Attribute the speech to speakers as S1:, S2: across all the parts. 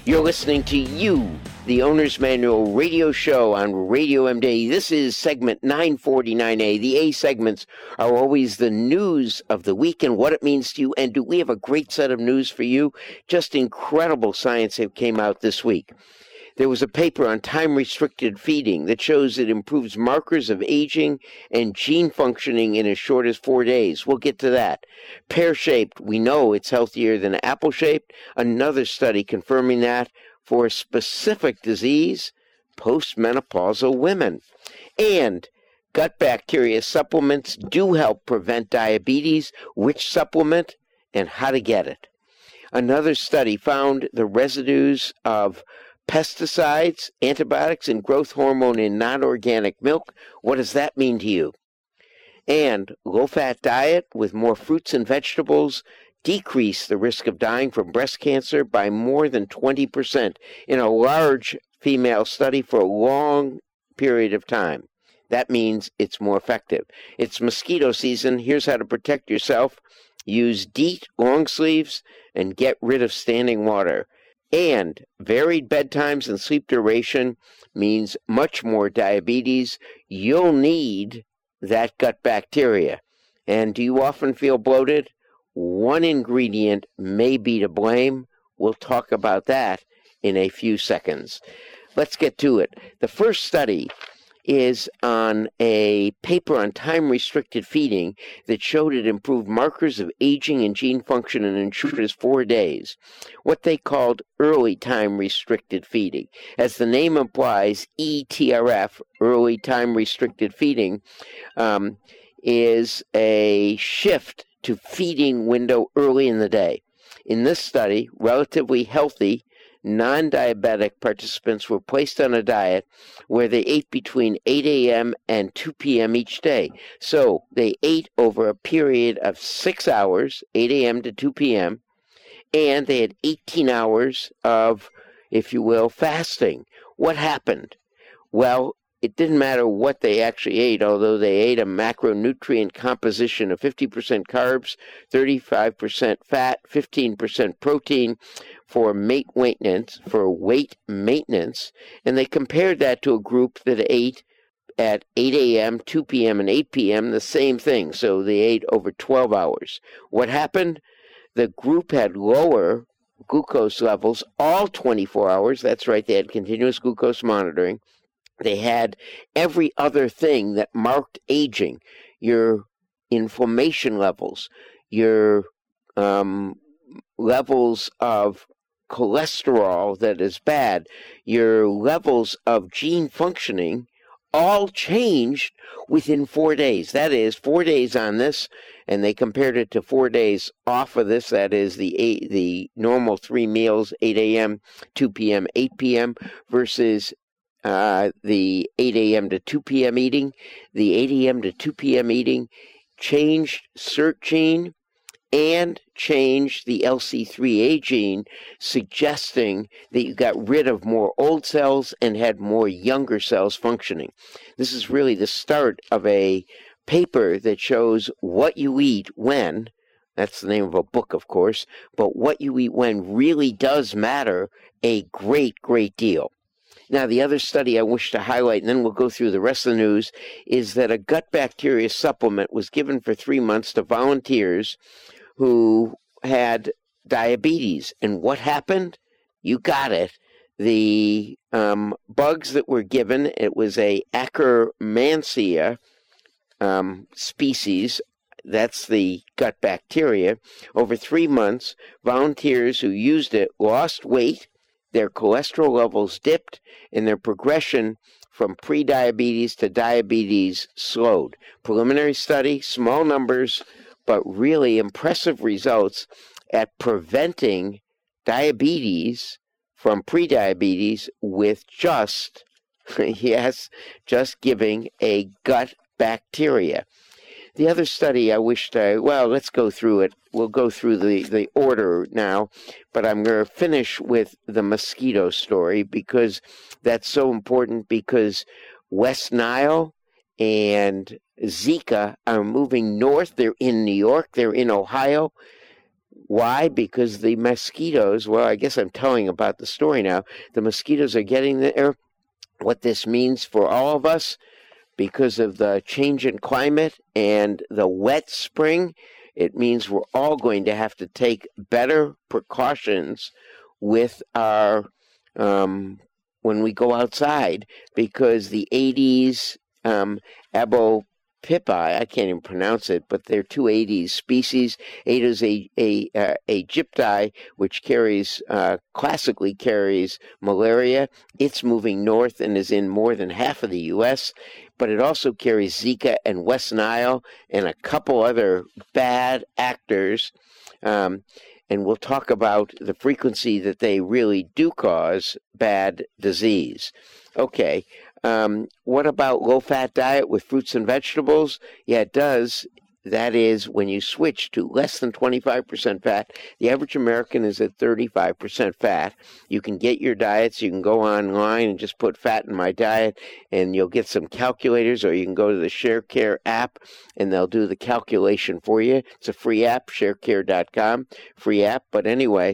S1: You're listening to You, the Owner's Manual radio show on Radio MD. This is segment 949A. The A segments are always the news of the week and what it means to you. And do we have a great set of news for you? Just incredible science that came out this week. There was a paper on time-restricted feeding that shows it improves markers of aging and gene functioning in as short as 4 days. We'll get to that. Pear-shaped, we know it's healthier than apple-shaped. Another study confirming that for a specific disease, postmenopausal women. And gut bacteria supplements do help prevent diabetes. Which supplement and how to get it. Another study found the residues of pesticides, antibiotics, and growth hormone in non-organic milk. What does that mean to you? And low-fat diet with more fruits and vegetables decrease the risk of dying from breast cancer by more than 20% in a large female study for a long period of time. That means it's more effective. It's mosquito season. Here's how to protect yourself. Use DEET long sleeves and get rid of standing water. And varied bedtimes and sleep duration means much more diabetes. You'll need that gut bacteria. And do you often feel bloated? One ingredient may be to blame. We'll talk about that in a few seconds. Let's get to it. The first study is on a paper on time-restricted feeding that showed it improved markers of aging and gene function in as short as 4 days, what they called early time-restricted feeding. As the name implies, ETRF, early time-restricted feeding, is a shift to feeding window early in the day. In this study, relatively healthy non-diabetic participants were placed on a diet where they ate between 8 a.m. and 2 p.m. each day. So they ate over a period of 6 hours, 8 a.m. to 2 p.m., and they had 18 hours of, if you will, fasting. What happened? Well, it didn't matter what they actually ate, although they ate a macronutrient composition of 50% carbs, 35% fat, 15% protein for weight maintenance, and they compared that to a group that ate at 8 a.m., 2 p.m., and 8 p.m., the same thing. So they ate over 12 hours. What happened? The group had lower glucose levels all 24 hours. That's right, they had continuous glucose monitoring. They had every other thing that marked aging, your inflammation levels, your levels of cholesterol that is bad, your levels of gene functioning, all changed within 4 days. That is, 4 days on this, and they compared it to 4 days off of this. That is the normal 3 meals, 8 a.m., 2 p.m., 8 p.m., versus the 8 a.m. to 2 p.m. eating. The 8 a.m. to 2 p.m. eating changed SIRT gene and changed the LC3A gene, suggesting that you got rid of more old cells and had more younger cells functioning. This is really the start of a paper that shows what you eat when. That's the name of a book, of course, but what you eat when really does matter a great, great deal. Now, the other study I wish to highlight, and then we'll go through the rest of the news, is that a gut bacteria supplement was given for 3 months to volunteers who had diabetes. And what happened? You got it. The bugs that were given, it was a Akkermansia species. That's the gut bacteria. Over 3 months, volunteers who used it lost weight, their cholesterol levels dipped, and their progression from prediabetes to diabetes slowed. Preliminary study, small numbers, but really impressive results at preventing diabetes from prediabetes with just giving a gut bacteria. The other study I wished let's go through it. We'll go through the order now, but I'm going to finish with the mosquito story because that's so important, because West Nile and Zika are moving north. They're in New York. They're in Ohio. Why? Because the mosquitoes, well, I guess I'm telling about the story now. The mosquitoes are getting there. What this means for all of us, because of the change in climate and the wet spring, it means we're all going to have to take better precautions with our when we go outside, because the Aedes aegypti, I can't even pronounce it, but they're two Aedes species. Aedes aegypti, which classically carries malaria. It's moving north and is in more than half of the U.S., but it also carries Zika and West Nile and a couple other bad actors. And we'll talk about the frequency that they really do cause bad disease. Okay, what about low-fat diet with fruits and vegetables? Yeah, it does. That is, when you switch to less than 25% fat, the average American is at 35% fat. You can get your diets. You can go online and just put fat in my diet, and you'll get some calculators, or you can go to the ShareCare app, and they'll do the calculation for you. It's a free app, sharecare.com, free app. But anyway,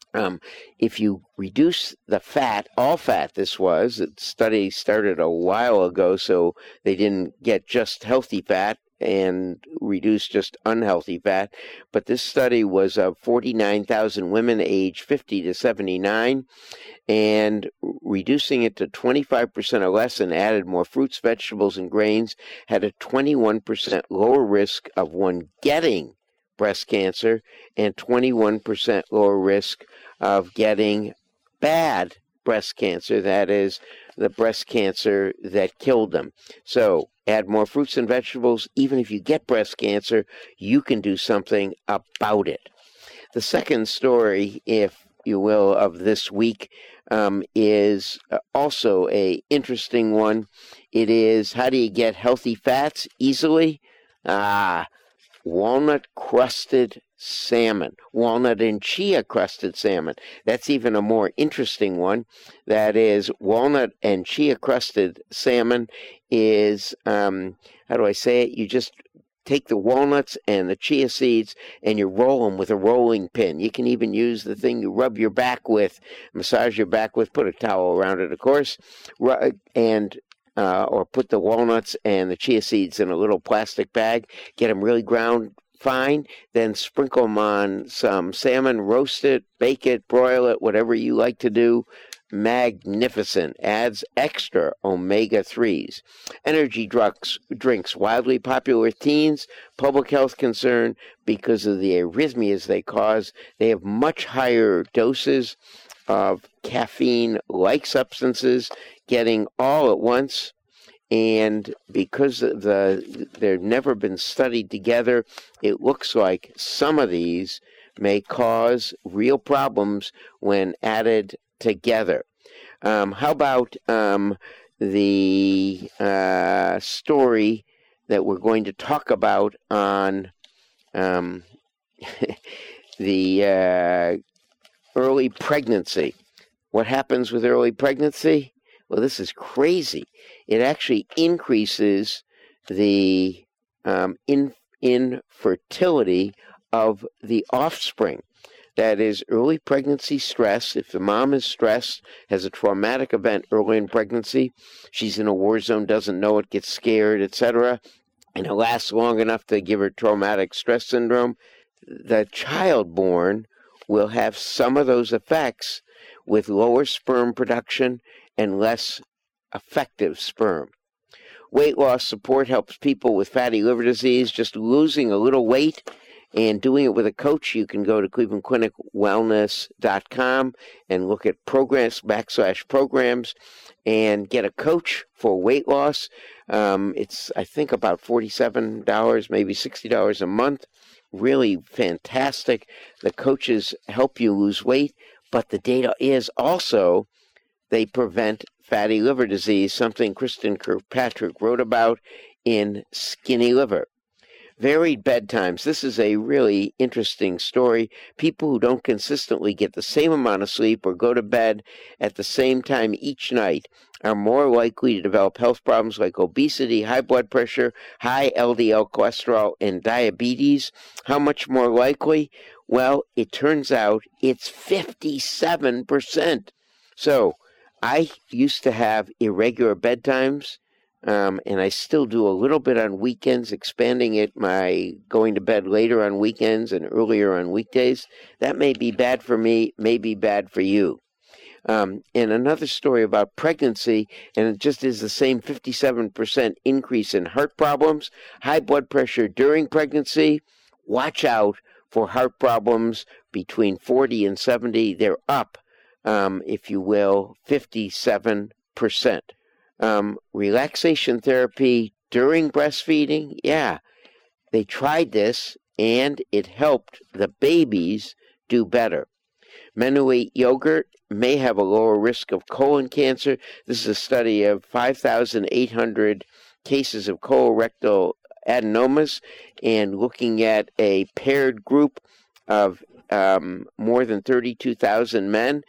S1: if you reduce the fat, all fat the study started a while ago, so they didn't get just healthy fat and reduce just unhealthy fat. But this study was of 49,000 women aged 50 to 79, and reducing it to 25% or less and added more fruits, vegetables, and grains had a 21% lower risk of one getting breast cancer and 21% lower risk of getting bad breast cancer, that is, the breast cancer that killed them. So add more fruits and vegetables. Even if you get breast cancer, you can do something about it. The second story, if you will, of this week is also an interesting one. It is, how do you get healthy fats easily? Walnut-crusted salmon, walnut and chia-crusted salmon. That's even a more interesting one. That is, walnut and chia-crusted salmon is, how do I say it? You just take the walnuts and the chia seeds and you roll them with a rolling pin. You can even use the thing you rub your back with, massage your back with, put a towel around it, of course, and or put the walnuts and the chia seeds in a little plastic bag, get them really ground fine, then sprinkle them on some salmon, roast it, bake it, broil it, whatever you like to do. Magnificent. Adds extra omega-3s. Energy drinks, wildly popular with teens, public health concern because of the arrhythmias they cause. They have much higher doses of caffeine-like substances, getting all at once. And because they've never been studied together, it looks like some of these may cause real problems when added together. How about the story that we're going to talk about on the early pregnancy? What happens with early pregnancy? Well, this is crazy. It actually increases the infertility of the offspring. That is, early pregnancy stress. If the mom is stressed, has a traumatic event early in pregnancy, she's in a war zone, doesn't know it, gets scared, etc., and it lasts long enough to give her traumatic stress syndrome, the child born will have some of those effects with lower sperm production and less effective sperm. Weight loss support helps people with fatty liver disease, just losing a little weight and doing it with a coach. You can go to clevelandclinicwellness.com and look at programs and get a coach for weight loss. It's, I think, about $47, maybe $60 a month. Really fantastic. The coaches help you lose weight, but the data is also they prevent fatty liver disease, something Kristen Kirkpatrick wrote about in Skinny Liver. Varied bedtimes. This is a really interesting story. People who don't consistently get the same amount of sleep or go to bed at the same time each night are more likely to develop health problems like obesity, high blood pressure, high LDL cholesterol, and diabetes. How much more likely? Well, it turns out it's 57%. So I used to have irregular bedtimes, and I still do a little bit on weekends, expanding it, my going to bed later on weekends and earlier on weekdays. That may be bad for me, may be bad for you. And another story about pregnancy, and it just is the same 57% increase in heart problems, high blood pressure during pregnancy. Watch out for heart problems between 40 and 70. They're up, if you will, 57%. Relaxation therapy during breastfeeding, yeah, they tried this, and it helped the babies do better. Men who eat yogurt may have a lower risk of colon cancer. This is a study of 5,800 cases of colorectal adenomas, and looking at a paired group of more than 32,000 men,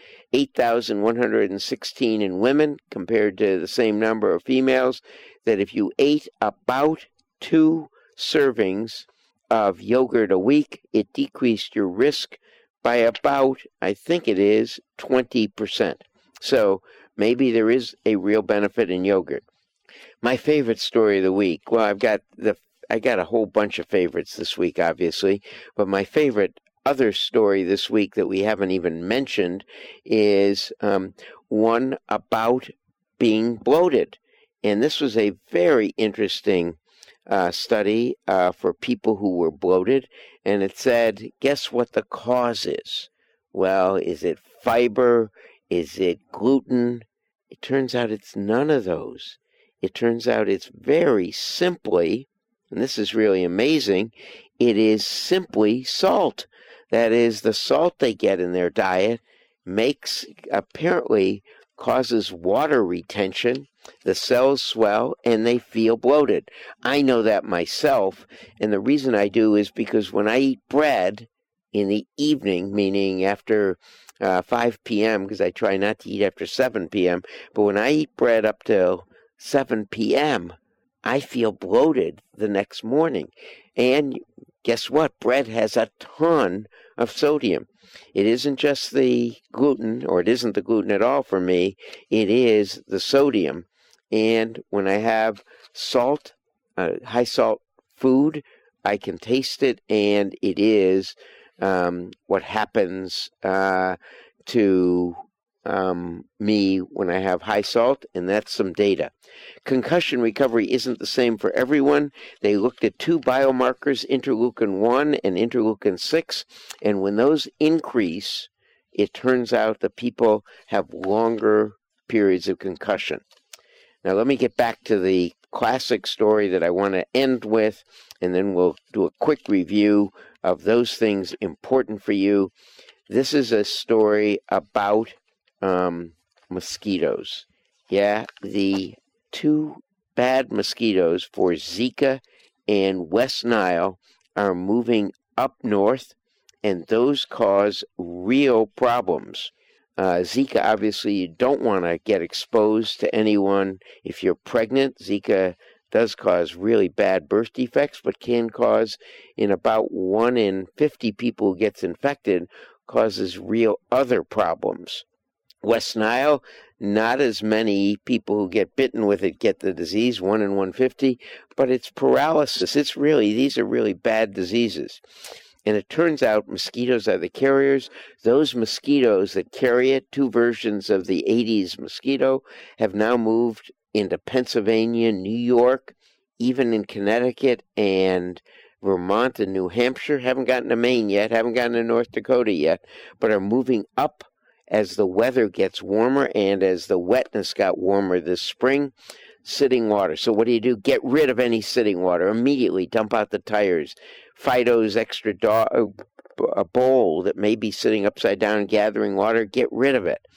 S1: 8,116 in women, compared to the same number of females, that if you ate about 2 servings of yogurt a week, it decreased your risk by about, I think it is, 20%. So maybe there is a real benefit in yogurt. My favorite story of the week, well, I got a whole bunch of favorites this week, obviously, but my favorite other story this week that we haven't even mentioned is one about being bloated. And this was a very interesting study for people who were bloated, and it said, guess what the cause is? Well, is it fiber? Is it gluten? It turns out it's none of those. It turns out it's very simply, and this is really amazing, it is simply salt. That is, the salt they get in their diet apparently causes water retention. The cells swell and they feel bloated. I know that myself, and the reason I do is because when I eat bread in the evening, meaning after 5 p.m., because I try not to eat after 7 p.m., but when I eat bread up till 7 p.m., I feel bloated the next morning. And guess what? Bread has a ton of sodium. It isn't just the gluten, or it isn't the gluten at all for me. It is the sodium. And when I have salt, high salt food, I can taste it, and it is what happens to me when I have high salt, and that's some data. Concussion recovery isn't the same for everyone. They looked at 2 biomarkers, interleukin-1 and interleukin-6, and when those increase, it turns out that people have longer periods of concussion. Now let me get back to the classic story that I want to end with, and then we'll do a quick review of those things important for you. This is a story about mosquitoes. Yeah, the 2 bad mosquitoes for Zika and West Nile are moving up north, and those cause real problems. Zika, obviously, you don't want to get exposed to anyone if you're pregnant. Zika does cause really bad birth defects, but can cause, in about 1 in 50 people who gets infected, causes real other problems. West Nile, not as many people who get bitten with it get the disease, 1 in 150, but it's paralysis. These are really bad diseases. And it turns out mosquitoes are the carriers. Those mosquitoes that carry it, 2 versions of the Aedes mosquito, have now moved into Pennsylvania, New York, even in Connecticut and Vermont and New Hampshire. Haven't gotten to Maine yet, haven't gotten to North Dakota yet, but are moving up as the weather gets warmer and as the wetness got warmer this spring. Sitting water. So what do? Get rid of any sitting water. Immediately dump out the tires. Fido's extra a bowl that may be sitting upside down gathering water, get rid of it.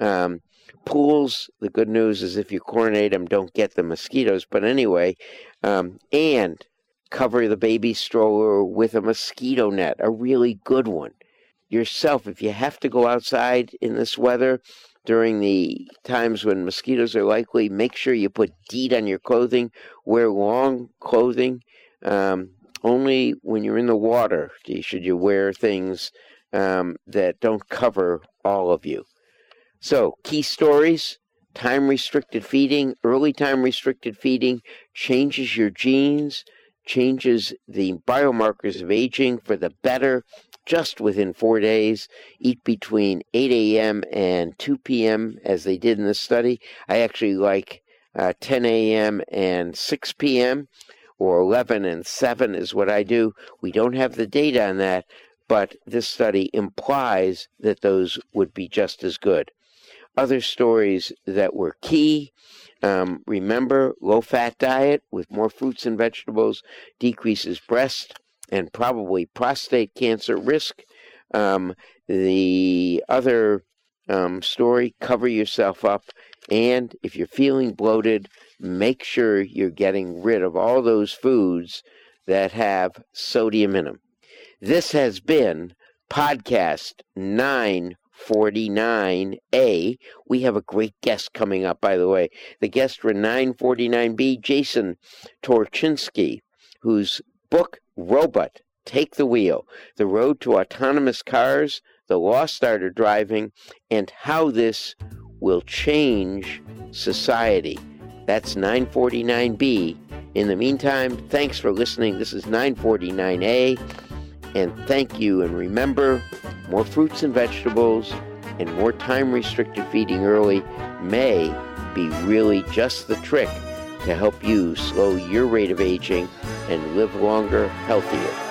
S1: Pools, the good news is if you chlorinate them, don't get the mosquitoes. But anyway, and cover the baby stroller with a mosquito net, a really good one. Yourself, if you have to go outside in this weather during the times when mosquitoes are likely, make sure you put DEET on your clothing. Wear long clothing. only when you're in the water should you wear things that don't cover all of you. So, key stories: time-restricted feeding, early time-restricted feeding changes your genes, changes the biomarkers of aging for the better just within 4 days. Eat between 8 a.m. and 2 p.m. as they did in this study. I actually like 10 a.m. and 6 p.m. or 11 and 7 is what I do. We don't have the data on that, but this study implies that those would be just as good. Other stories that were key: remember, low-fat diet with more fruits and vegetables decreases breast and probably prostate cancer risk. The other story: cover yourself up, and if you're feeling bloated, make sure you're getting rid of all those foods that have sodium in them. This has been podcast 949A. We have a great guest coming up, by the way. The guest for 949B, Jason Torchinsky, whose book, Robot, Take the Wheel: The Road to Autonomous Cars, the Lost Art of Driving, and How This Will Change Society. That's 949B. In the meantime, thanks for listening. This is 949A, and thank you. And remember, more fruits and vegetables and more time-restricted feeding early may be really just the trick to help you slow your rate of aging and live longer, healthier.